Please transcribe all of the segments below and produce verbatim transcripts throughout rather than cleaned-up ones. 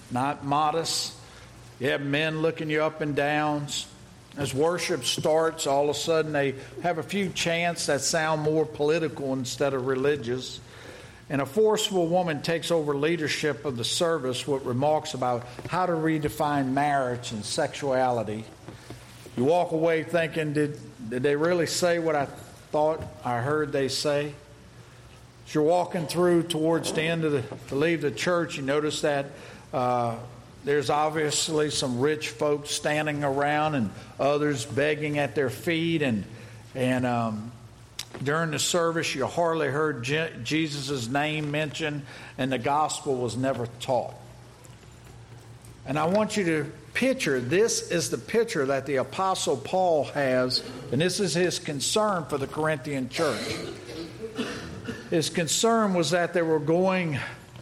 not modest. You have men looking you up and down. As worship starts, all of a sudden they have a few chants that sound more political instead of religious. And a forceful woman takes over leadership of the service with remarks about how to redefine marriage and sexuality. You walk away thinking, did, did they really say what I thought I heard they say? As you're walking through towards the end of the, to leave the church, you notice that uh, there's obviously some rich folks standing around and others begging at their feet. And, and um, during the service, you hardly heard Je- Jesus' name mentioned, and the gospel was never taught. And I want you to picture, this is the picture that the Apostle Paul has, and this is his concern for the Corinthian church. His concern was that they were going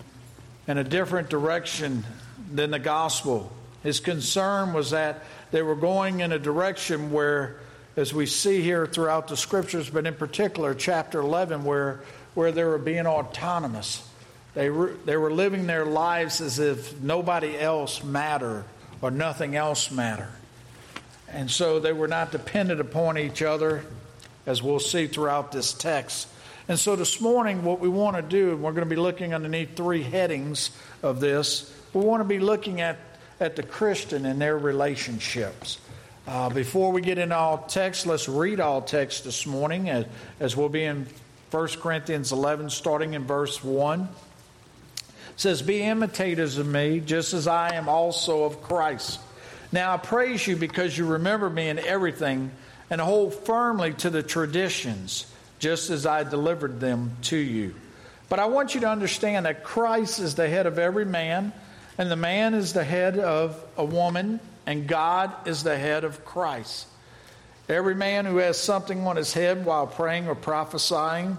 in a different direction than the gospel. His concern was that they were going in a direction where, as we see here throughout the scriptures, but in particular chapter eleven, where, where they were being autonomous. They were, they were living their lives as if nobody else mattered or nothing else mattered. And so they were not dependent upon each other, as we'll see throughout this text. And so this morning, what we want to do, and we're going to be looking underneath three headings of this, we want to be looking at, at the Christian and their relationships. Uh, before we get into all text, let's read all text this morning, as, as we'll be in First Corinthians eleven, starting in verse one. It says, "Be imitators of me, just as I am also of Christ. Now I praise you because you remember me in everything and hold firmly to the traditions, just as I delivered them to you. But I want you to understand that Christ is the head of every man, and the man is the head of a woman, and God is the head of Christ. Every man who has something on his head while praying or prophesying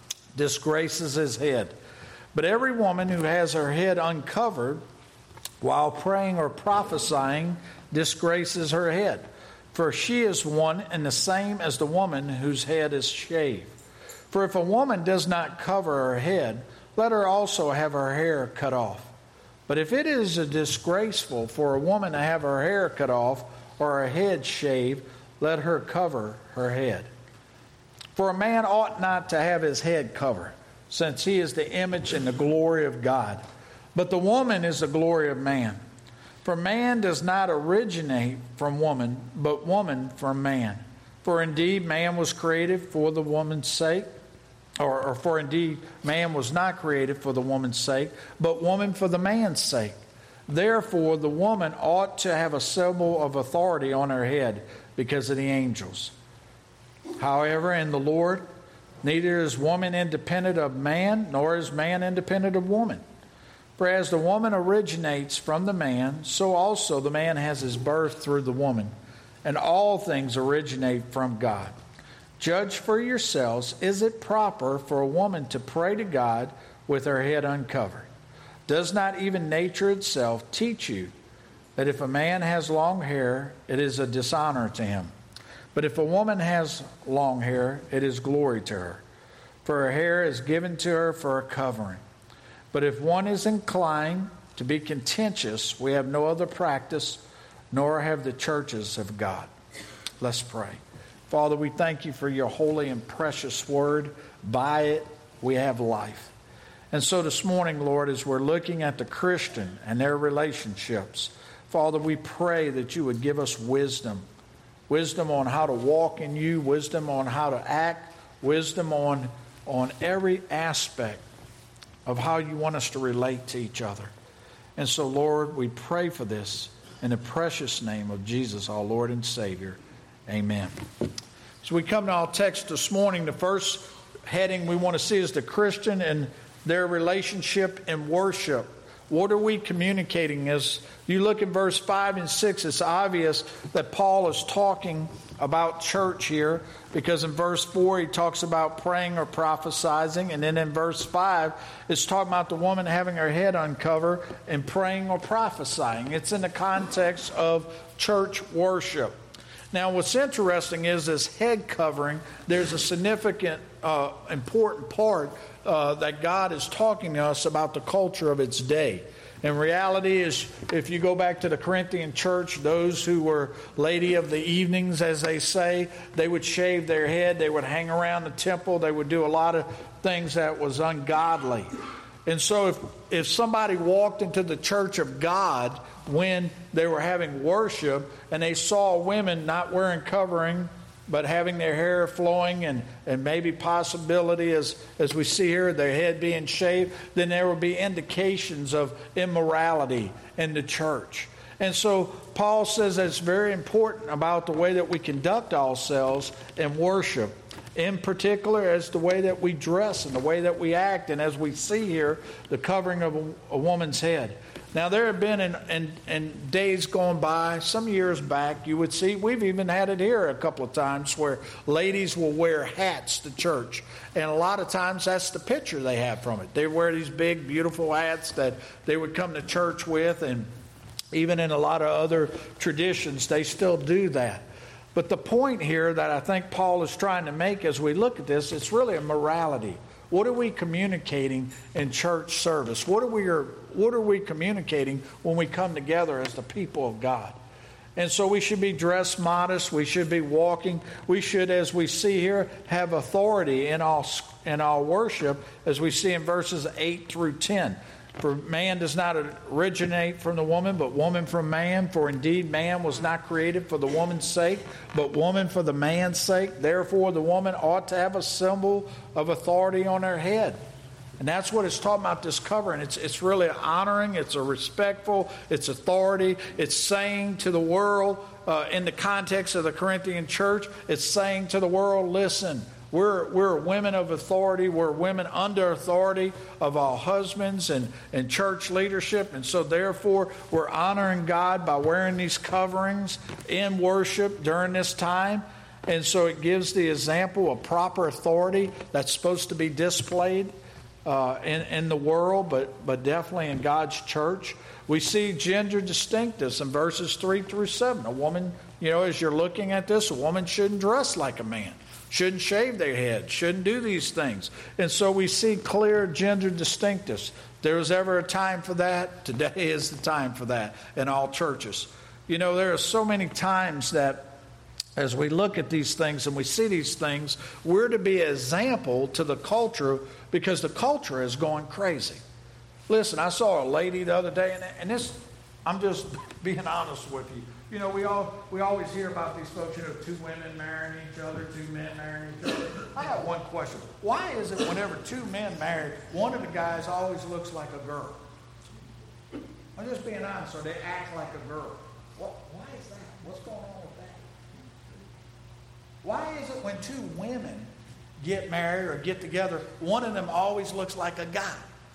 disgraces his head. But every woman who has her head uncovered while praying or prophesying disgraces her head. For she is one and the same as the woman whose head is shaved. For if a woman does not cover her head, let her also have her hair cut off. But if it is disgraceful for a woman to have her hair cut off or her head shaved, let her cover her head. For a man ought not to have his head covered, since he is the image and the glory of God. But the woman is the glory of man. For man does not originate from woman, but woman from man. For indeed man was created for the woman's sake, or, or for indeed man was not created for the woman's sake, but woman for the man's sake. Therefore the woman ought to have a symbol of authority on her head because of the angels. However, in the Lord, neither is woman independent of man, nor is man independent of woman. For as the woman originates from the man, so also the man has his birth through the woman. And all things originate from God. Judge for yourselves, is it proper for a woman to pray to God with her head uncovered? Does not even nature itself teach you that if a man has long hair, it is a dishonor to him? But if a woman has long hair, it is glory to her. For her hair is given to her for a covering. But if one is inclined to be contentious, we have no other practice, nor have the churches of God." Let's pray. Father, we thank you for your holy and precious word. By it, we have life. And so this morning, Lord, as we're looking at the Christian and their relationships, Father, we pray that you would give us wisdom. Wisdom on how to walk in you, wisdom on how to act, wisdom on, on every aspect of how you want us to relate to each other. And so, Lord, we pray for this in the precious name of Jesus, our Lord and Savior. Amen. So we come to our text this morning. The first heading we want to see is the Christian and their relationship in worship. What are we communicating? As you look at verse five and six, it's obvious that Paul is talking about church here, because in verse four he talks about praying or prophesying, and then in verse five it's talking about the woman having her head uncovered and praying or prophesying. It's in the context of church worship. Now what's interesting is this head covering, there's a significant, uh, important part uh, that God is talking to us about the culture of its day. In reality, is if you go back to the Corinthian church, those who were lady of the evenings, as they say, they would shave their head, they would hang around the temple, they would do a lot of things that was ungodly. And so if, if somebody walked into the church of God when they were having worship and they saw women not wearing covering, but having their hair flowing and, and maybe possibility, as, as we see here, their head being shaved, then there would be indications of immorality in the church. And so Paul says that it's very important about the way that we conduct ourselves in worship. In particular, as the way that we dress and the way that we act. And as we see here, the covering of a, a woman's head. Now, there have been in, in, in days gone by, some years back, you would see, we've even had it here a couple of times, where ladies will wear hats to church. And a lot of times that's the picture they have from it. They wear these big, beautiful hats that they would come to church with. And even in a lot of other traditions, they still do that. But the point here that I think Paul is trying to make as we look at this, it's really a morality. What are we communicating in church service? What are we what are we communicating when we come together as the people of God? And so we should be dressed modest. We should be walking. We should, as we see here, have authority in our, in our worship, as we see in verses eight through ten. For man does not originate from the woman, but woman from man. For indeed man was not created for the woman's sake, but woman for the man's sake. Therefore the woman ought to have a symbol of authority on her head. And that's what it's talking about, this covering. It's, it's really honoring, it's a respectful, it's authority. It's saying to the world, uh, in the context of the Corinthian church, it's saying to the world, listen, We're we're women of authority. We're women under authority of our husbands and, and church leadership. And so therefore, we're honoring God by wearing these coverings in worship during this time. And so it gives the example of proper authority that's supposed to be displayed uh, in, in the world, but, but definitely in God's church. We see gender distinctives in verses three through seven. A woman, you know, as you're looking at this, a woman shouldn't dress like a man. Shouldn't shave their head, shouldn't do these things. And so we see clear gender distinctives. If there was ever a time for that, today is the time for that in all churches. You know, there are so many times that as we look at these things and we see these things, we're to be an example to the culture, because the culture is going crazy. Listen, I saw a lady the other day, and, and this, I'm just being honest with you. You know, we all we always hear about these folks, you know, two women marrying each other, two men marrying each other. I have one question. Why is it whenever two men marry, one of the guys always looks like a girl? I'm just being honest, or they act like a girl. What, why is that? What's going on with that? Why is it when two women get married or get together, one of them always looks like a guy?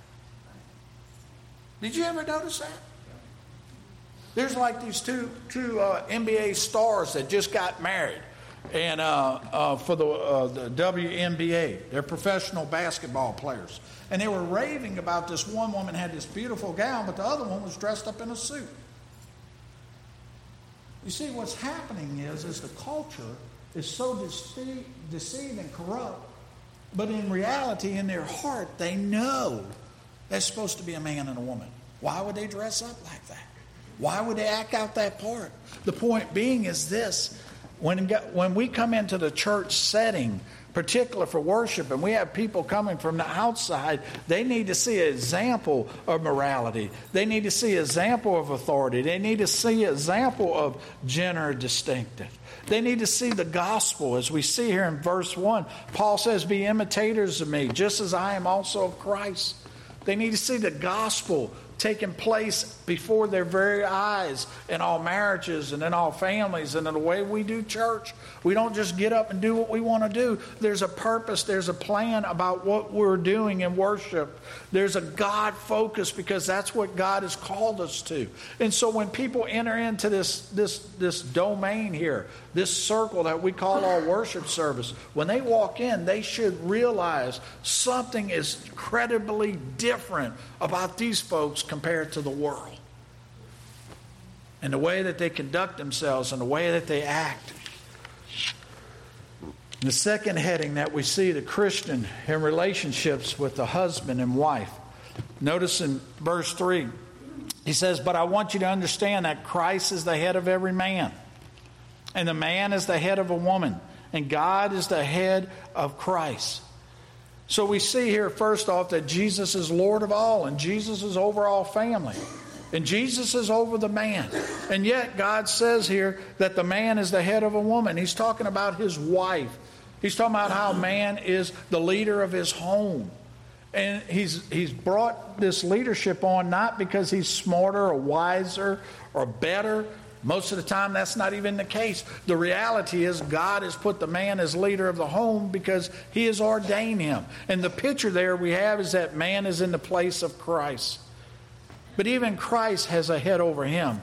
Did you ever notice that? There's like these two two uh, N B A stars that just got married, and uh, uh, for the, uh, the W N B A, they're professional basketball players, and they were raving about this. One woman had this beautiful gown, but the other one was dressed up in a suit. You see, what's happening is, is the culture is so dece- deceived and corrupt, but in reality, in their heart, they know that's supposed to be a man and a woman. Why would they dress up like that? Why would they act out that part? The point being is this. When, when we come into the church setting, particularly for worship, and we have people coming from the outside, they need to see an example of morality. They need to see an example of authority. They need to see an example of gender distinctive. They need to see the gospel. As we see here in verse one, Paul says, be imitators of me, just as I am also of Christ. They need to see the gospel taking place before their very eyes in all marriages and in all families and in the way we do church. We don't just get up and do what we want to do. There's a purpose. There's a plan about what we're doing in worship. There's a God focus, because that's what God has called us to. And so when people enter into this, this, this domain here, this circle that we call our worship service, when they walk in, they should realize something is incredibly different about these folks compared to the world. And the way that they conduct themselves and the way that they act. The second heading that we see, the Christian in relationships with the husband and wife. Notice in verse three, He says, but I want you to understand that Christ is the head of every man, and the man is the head of a woman, and God is the head of Christ. So we see here, first off, that Jesus is Lord of all, and Jesus is over all family. And Jesus is over the man. And yet God says here that the man is the head of a woman. He's talking about his wife. He's talking about how man is the leader of his home. And he's he's brought this leadership on not because he's smarter or wiser or better. Most of the time that's not even the case. The reality is God has put the man as leader of the home because he has ordained him. And the picture there we have is that man is in the place of Christ. But even Christ has a head over him.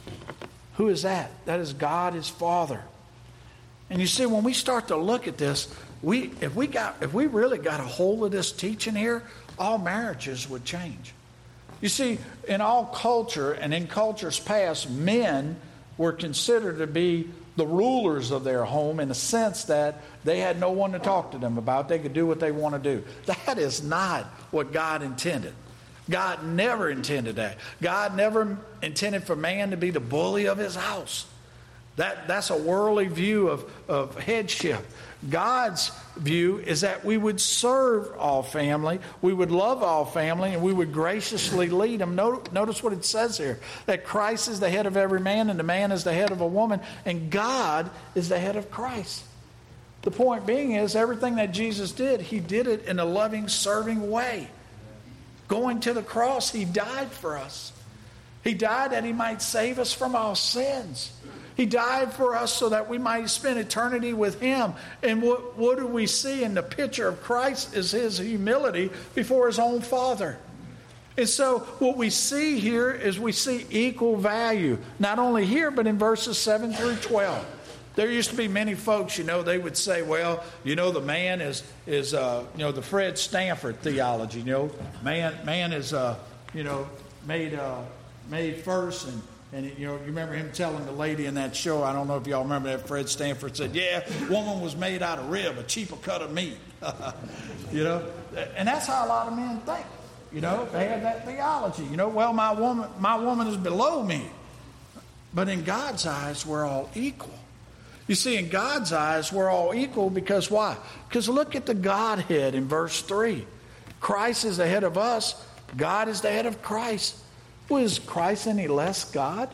Who is that? That is God, his Father. And you see, when we start to look at this, we if we got if we really got a hold of this teaching here, all marriages would change. You see, in all culture and in cultures past, men were considered to be the rulers of their home in the sense that they had no one to talk to them about. They could do what they want to do. That is not what God intended. God never intended that. God never intended for man to be the bully of his house. That, that's a worldly view of, of headship. God's view is that we would serve all family, we would love all family, and we would graciously lead them. Notice what it says here, that Christ is the head of every man, and the man is the head of a woman, and God is the head of Christ. The point being is, everything that Jesus did, he did it in a loving, serving way. Going to the cross, he died for us. He died that he might save us from our sins. He died for us so that we might spend eternity with him. And what, what do we see in the picture of Christ is his humility before his own Father. And so what we see here is we see equal value, not only here, but in verses seven through twelve. There used to be many folks, you know, they would say, well, you know, the man is, is uh, you know, the Fred Stanford theology, you know, man man is, uh, you know, made uh, made first. And, and, you know, you remember him telling the lady in that show, I don't know if y'all remember that, Fred Stanford said, yeah, woman was made out of rib, a cheaper cut of meat. You know, and that's how a lot of men think. You know, they have that theology. You know, well, my woman, my woman is below me. But in God's eyes, we're all equal. You see, in God's eyes, we're all equal because why? Because look at the Godhead in verse three. Christ is the head of us. God is the head of Christ. Well, is Christ any less God?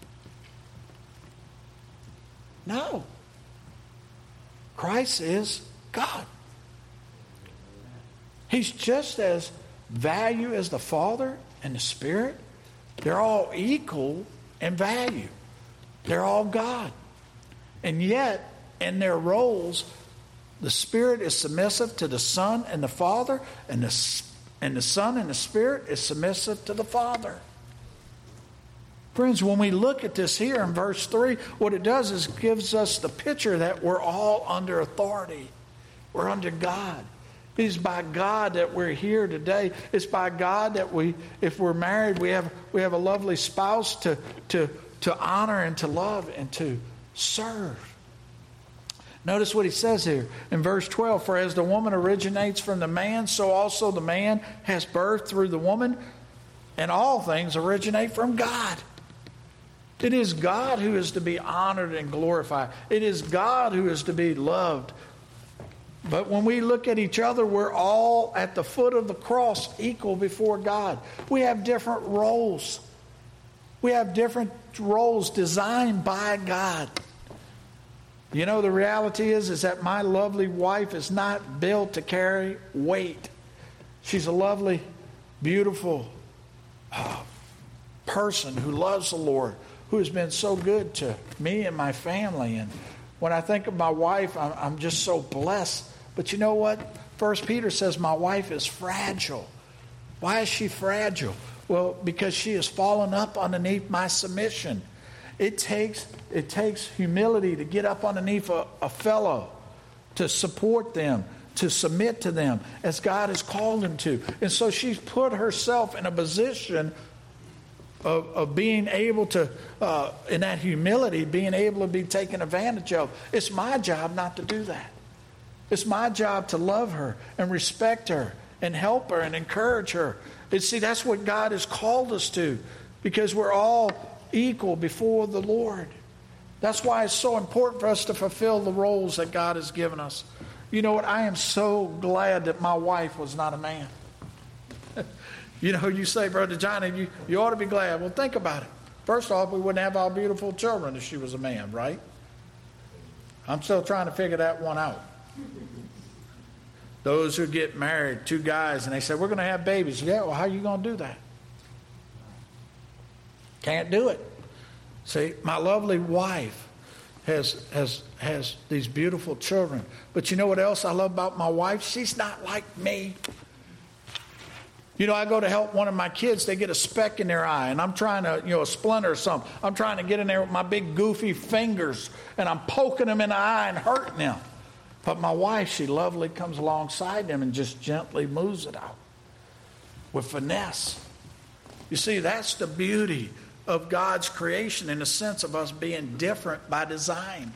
No. Christ is God. He's just as value as the Father and the Spirit. They're all equal in value. They're all God. And yet, in their roles, the Spirit is submissive to the Son and the Father, and the, and the Son and the Spirit is submissive to the Father. Friends, when we look at this here in verse three, what it does is gives us the picture that we're all under authority. We're under God. It is by God that we're here today. It's by God that we, if we're married, we have we have a lovely spouse to to to honor and to love and to serve. Notice what he says here in verse twelve. For as the woman originates from the man, so also the man has birth through the woman, and all things originate from God. It is God who is to be honored and glorified. It is God who is to be loved. But when we look at each other, we're all at the foot of the cross, equal before God. We have different roles. We have different roles designed by God. You know, the reality is, is that my lovely wife is not built to carry weight. She's a lovely, beautiful uh, person who loves the Lord, who has been so good to me and my family. And when I think of my wife, I'm, I'm just so blessed. But you know what? First Peter says my wife is fragile. Why is she fragile? Well, because she has fallen up underneath my submission. It takes it takes humility to get up underneath a, a fellow, to support them, to submit to them as God has called them to. And so she's put herself in a position of, of being able to, uh, in that humility, being able to be taken advantage of. It's my job not to do that. It's my job to love her and respect her and help her and encourage her. And see, that's what God has called us to. because we're all equal before the Lord. That's why it's so important for us to fulfill the roles that God has given us. You know what? I am so glad that my wife was not a man. You know, you say, Brother Johnny, you, you ought to be glad. Well, think about it. First off, we wouldn't have our beautiful children if she was a man, right? I'm still trying to figure that one out. Those who get married, two guys, and they say, we're going to have babies. Yeah, well, how are you going to do that? Can't do it. See, my lovely wife has, has, has these beautiful children. But you know what else I love about my wife? She's not like me. You know, I go to help one of my kids. They get a speck in their eye, and I'm trying to, you know, a splinter or something. I'm trying to get in there with my big goofy fingers, and I'm poking them in the eye and hurting them. But my wife, she lovely comes alongside them and just gently moves it out with finesse. You see, that's the beauty of God's creation in the sense of us being different by design.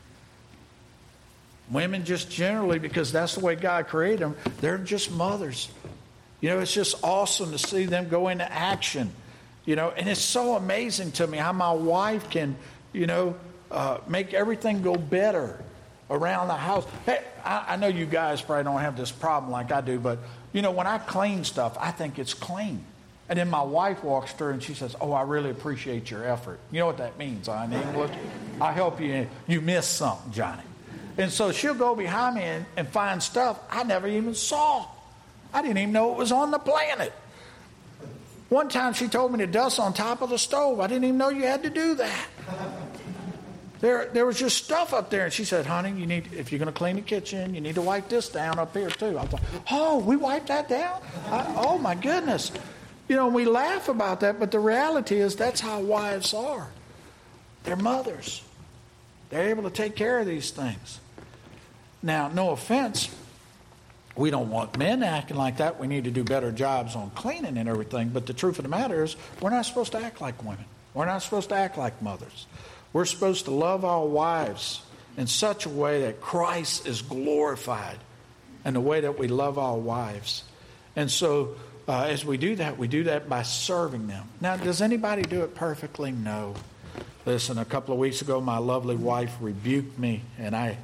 Women just generally, because that's the way God created them, they're just mothers. You know, it's just awesome to see them go into action. You know, and it's so amazing to me how my wife can, you know, uh, make everything go better around the house. Hey, I, I know you guys probably don't have this problem like I do, but, you know, when I clean stuff, I think it's clean. And then my wife walks through and she says, oh, I really appreciate your effort. You know what that means, huh, in English? I help you. You missed something, Johnny. And so she'll go behind me and, and find stuff I never even saw. I didn't even know it was on the planet. One time she told me to dust on top of the stove. I didn't even know you had to do that. There, there was just stuff up there. And she said, honey, you need, if you're going to clean the kitchen, you need to wipe this down up here too. I thought, oh, we wiped that down? I, oh, my goodness. You know, we laugh about that, but the reality is that's how wives are. They're mothers. They're able to take care of these things. Now, no offense, we don't want men acting like that. We need to do better jobs on cleaning and everything. But the truth of the matter is we're not supposed to act like women. We're not supposed to act like mothers. We're supposed to love our wives in such a way that Christ is glorified in the way that we love our wives. And so uh, as we do that, we do that by serving them. Now, does anybody do it perfectly? No. Listen, a couple of weeks ago, my lovely wife rebuked me, and I...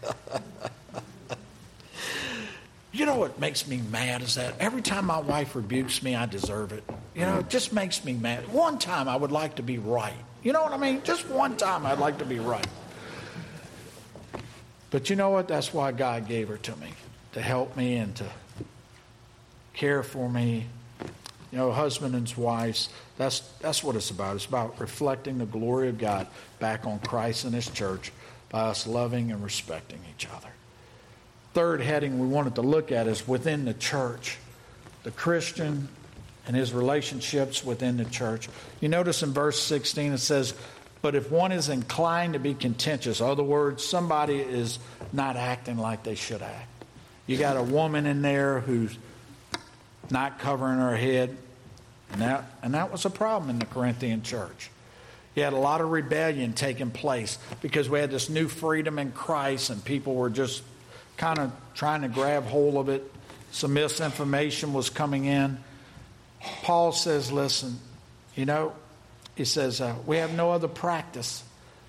You know what makes me mad is that every time my wife rebukes me, I deserve it. You know, it just makes me mad. One time I would like to be right. You know what I mean? Just one time I'd like to be right. But you know what? That's why God gave her to me, to help me and to care for me. You know, husband and wives, that's, that's what it's about. It's about reflecting the glory of God back on Christ and His church by us loving and respecting each other. Third heading we wanted to look at is within the church, the Christian and his relationships within the church. You notice in verse sixteen it says, but if one is inclined to be contentious, in other words, somebody is not acting like they should act. You got a woman in there who's not covering her head, and that, and that was a problem in the Corinthian church. You had a lot of rebellion taking place because we had this new freedom in Christ and people were just kind of trying to grab hold of it. Some misinformation was coming in. Paul says, listen, you know, he says, uh, we have no other practice.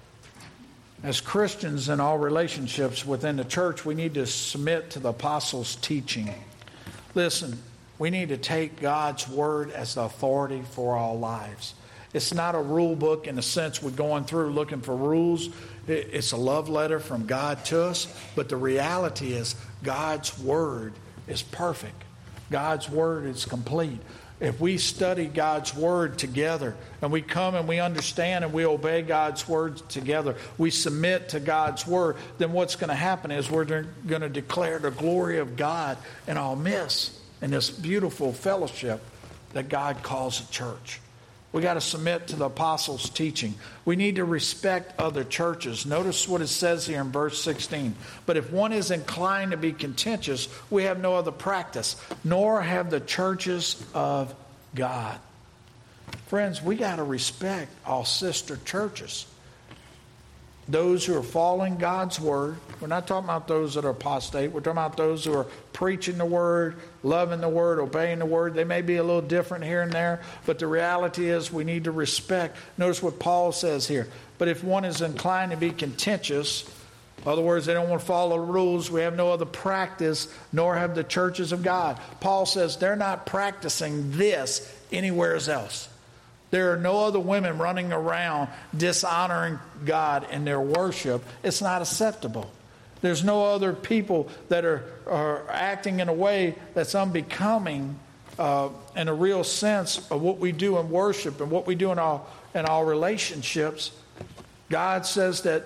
As Christians in all relationships within the church, we need to submit to the apostles' teaching. Listen, we need to take God's word as the authority for our lives. It's not a rule book in the sense we're going through looking for rules. It's a love letter from God to us. But the reality is God's word is perfect. God's word is complete. If we study God's word together and we come and we understand and we obey God's word together, we submit to God's word, then what's going to happen is we're going to declare the glory of God in our midst in this beautiful fellowship that God calls a church. We got to submit to the apostles' teaching. We need to respect other churches. Notice what it says here in verse sixteen. But if one is inclined to be contentious, we have no other practice, nor have the churches of God. Friends, we got to respect our sister churches. those who are following God's word. We're not talking about those that are apostate. We're talking about those who are preaching the word, loving the word, obeying the word. They may be a little different here and there, but the reality is we need to respect. Notice what Paul says here. But if one is inclined to be contentious, in other words, they don't want to follow the rules, we have no other practice, nor have the churches of God. Paul says they're not practicing this anywhere else. There are no other women running around dishonoring God in their worship. It's not acceptable. There's no other people that are, are acting in a way that's unbecoming uh, in a real sense of what we do in worship and what we do in our, in our relationships. God says that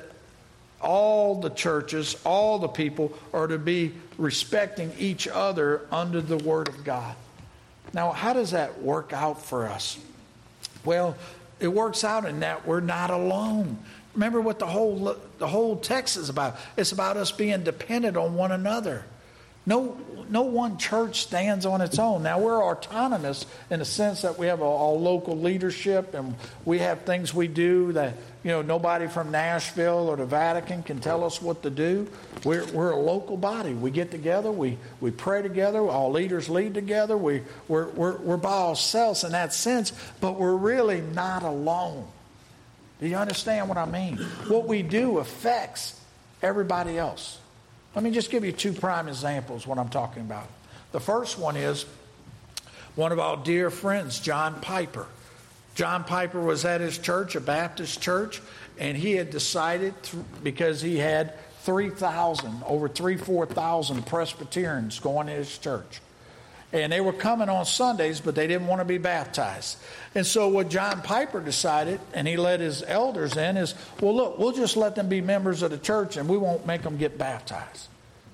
all the churches, all the people are to be respecting each other under the Word of God. Now, how does that work out for us? Well, it works out in that we're not alone. Remember what the whole the whole text is about. It's about us being dependent on one another. No, no one church stands on its own. Now, we're autonomous in the sense that we have a, a local leadership and we have things we do that, you know, nobody from Nashville or the Vatican can tell us what to do. We're, we're a local body. We get together. We, we pray together. All leaders lead together. We, we're, we're, we're by ourselves in that sense, but we're really not alone. Do you understand what I mean? What we do affects everybody else. Let me just give you two prime examples what I'm talking about. The first one is one of our dear friends, John Piper. John Piper was at his church, a Baptist church, and he had decided, because he had three thousand, over three, four thousand Presbyterians going to his church. And they were coming on Sundays, but they didn't want to be baptized. And so what John Piper decided, and he led his elders in, is, well, look, we'll just let them be members of the church and we won't make them get baptized.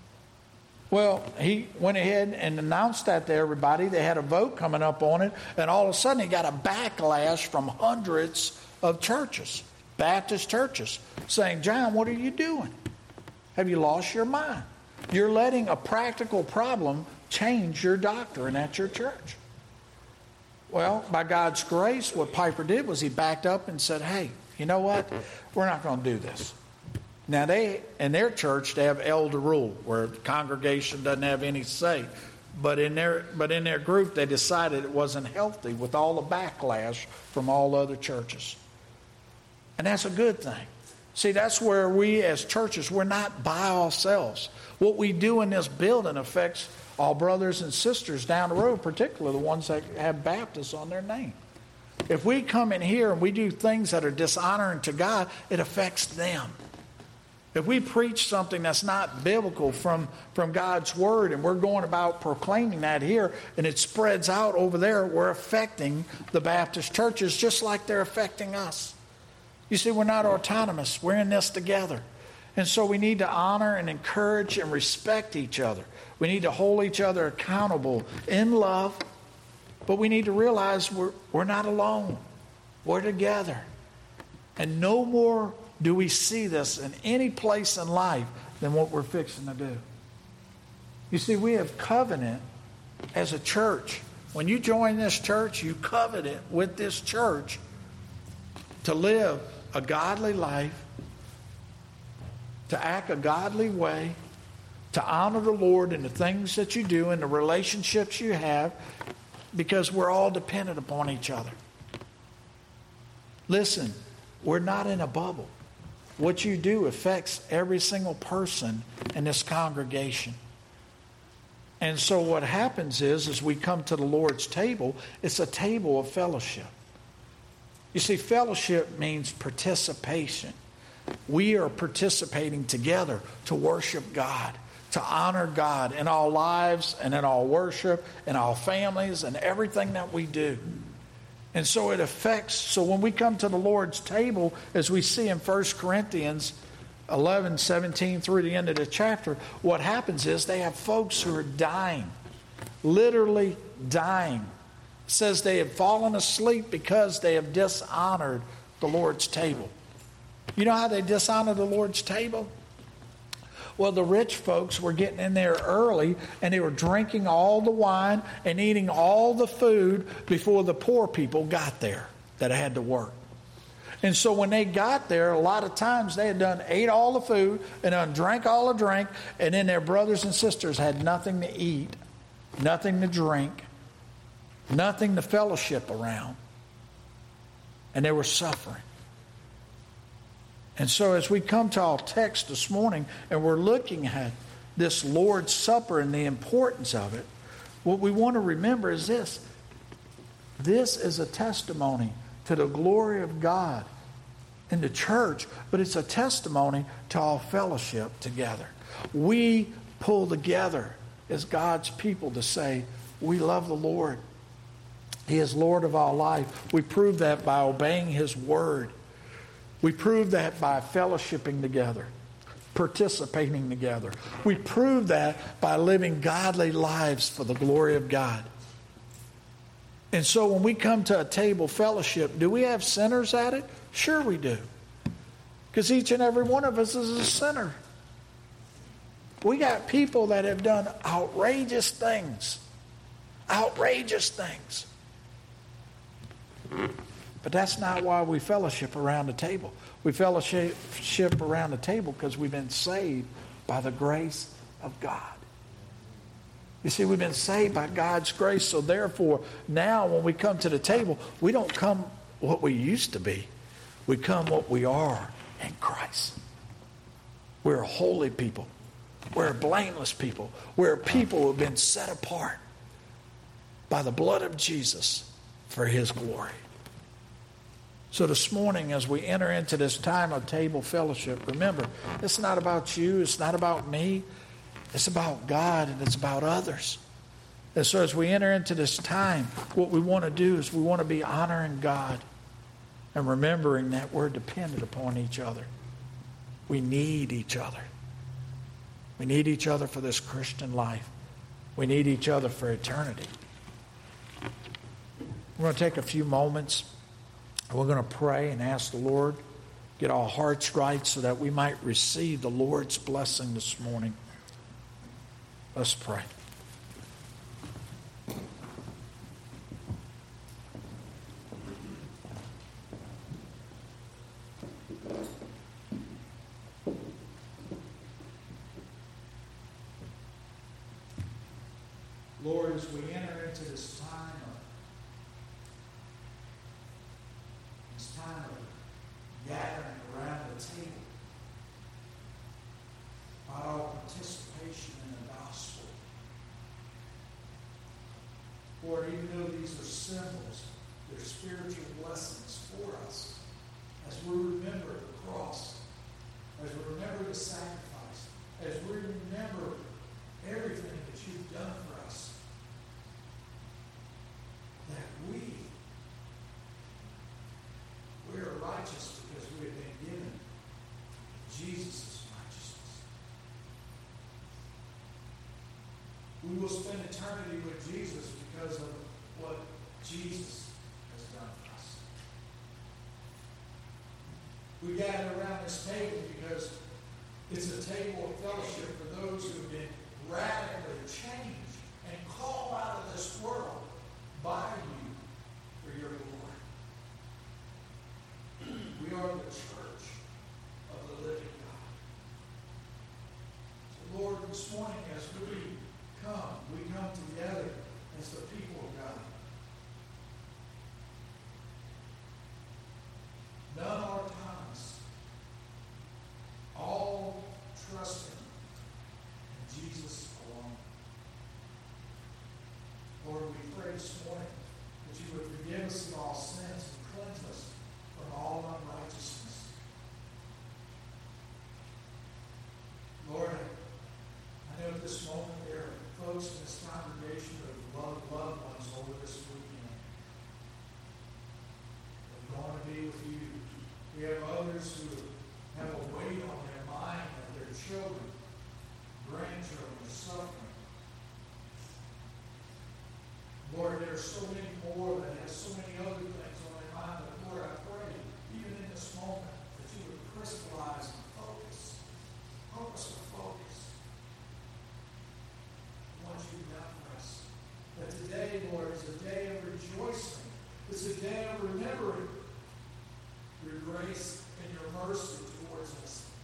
Well, he went ahead and announced that to everybody. They had a vote coming up on it, and all of a sudden he got a backlash from hundreds of churches, Baptist churches, saying, John, what are you doing? Have you lost your mind? You're letting a practical problem change your doctrine at your church. Well, by God's grace, what Piper did was he backed up and said, hey, you know what? We're not going to do this. Now, they in their church, they have elder rule, where the congregation doesn't have any say. But in their but in their group, they decided it wasn't healthy with all the backlash from all other churches. And that's a good thing. See, that's where we as churches, we're not by ourselves. What we do in this building affects all brothers and sisters down the road, particularly the ones that have Baptists on their name. If we come in here and we do things that are dishonoring to God, it affects them. If we preach something that's not biblical from, from God's Word and we're going about proclaiming that here and it spreads out over there, we're affecting the Baptist churches just like they're affecting us. You see, we're not autonomous. We're in this together. And so we need to honor and encourage and respect each other. We need to hold each other accountable in love, but we need to realize we're, we're not alone. We're together. And no more do we see this in any place in life than what we're fixing to do. You see, we have covenant as a church. When you join this church, you covenant with this church to live a godly life, to act a godly way, to honor the Lord in the things that you do and the relationships you have, because we're all dependent upon each other. Listen, we're not in a bubble. What you do affects every single person in this congregation. And so what happens is, as we come to the Lord's table, it's a table of fellowship. You see, fellowship means participation. We are participating together to worship God, to honor God in our lives and in our worship, in our families and everything that we do. And so it affects, so when we come to the Lord's table, as we see in First Corinthians eleven, seventeen through the end of the chapter, what happens is they have folks who are dying, literally dying. It says they have fallen asleep because they have dishonored the Lord's table. You know how they dishonor the Lord's table? Well, the rich folks were getting in there early and they were drinking all the wine and eating all the food before the poor people got there that had to work. And so when they got there, a lot of times they had done ate all the food and done drank all the drink, and then their brothers and sisters had nothing to eat, nothing to drink, nothing to fellowship around. And they were suffering. And so as we come to our text this morning and we're looking at this Lord's Supper and the importance of it, what we want to remember is this. This is a testimony to the glory of God in the church, but it's a testimony to our fellowship together. We pull together as God's people to say, we love the Lord. He is Lord of our life. We prove that by obeying His word. We prove that by fellowshipping together, participating together. We prove that by living godly lives for the glory of God. And so when we come to a table fellowship, do we have sinners at it? Sure we do. Because each and every one of us is a sinner. We got people that have done outrageous things. Outrageous things. But that's not why we fellowship around the table. We fellowship around the table because we've been saved by the grace of God. You see, we've been saved by God's grace, so therefore, now when we come to the table, we don't come what we used to be. We come what we are in Christ. We're a holy people. We're a blameless people. We're a people who have been set apart by the blood of Jesus for His glory. So this morning, as we enter into this time of table fellowship, remember, it's not about you, it's not about me. It's about God and it's about others. And so as we enter into this time, what we want to do is we want to be honoring God and remembering that we're dependent upon each other. We need each other. We need each other for this Christian life. We need each other for eternity. We're going to take a few moments. We're going to pray and ask the Lord, get our hearts right so that we might receive the Lord's blessing this morning. Let's pray. Lord, as we enter into this time of this time of gathering around the table, by our participation in the gospel, Lord, even though these are symbols, they're spiritual blessings for us as we remember the cross, as we remember the sacrifice, as we remember everything that you've done for us, that we, we are righteous because we have been given Jesus' righteousness. We will spend eternity with Jesus because of what Jesus has done for us. We gather around this table because it's a table of fellowship for those who have been radically changed and called out of this world by you for your glory. We are the church of the living God. So Lord, this morning as we come, we come together as the people of God. None are tongues, all trusting in Jesus alone. Lord, we pray this morning that you would forgive us of all sins and cleanse us from all unrighteousness. Lord, I know at this moment there are folks in this congregation who have loved loved ones over this weekend. They're going to be with you. We have others who have a weight on their mind that their children, grandchildren are suffering. Lord, there are so many more that have so many other things on their mind. But Lord, I pray, even in this moment, that you would crystallize and focus. Help us to focus on what you've done for us. That today, Lord, is a day of rejoicing. It's a day of remembering your grace and your mercy towards us.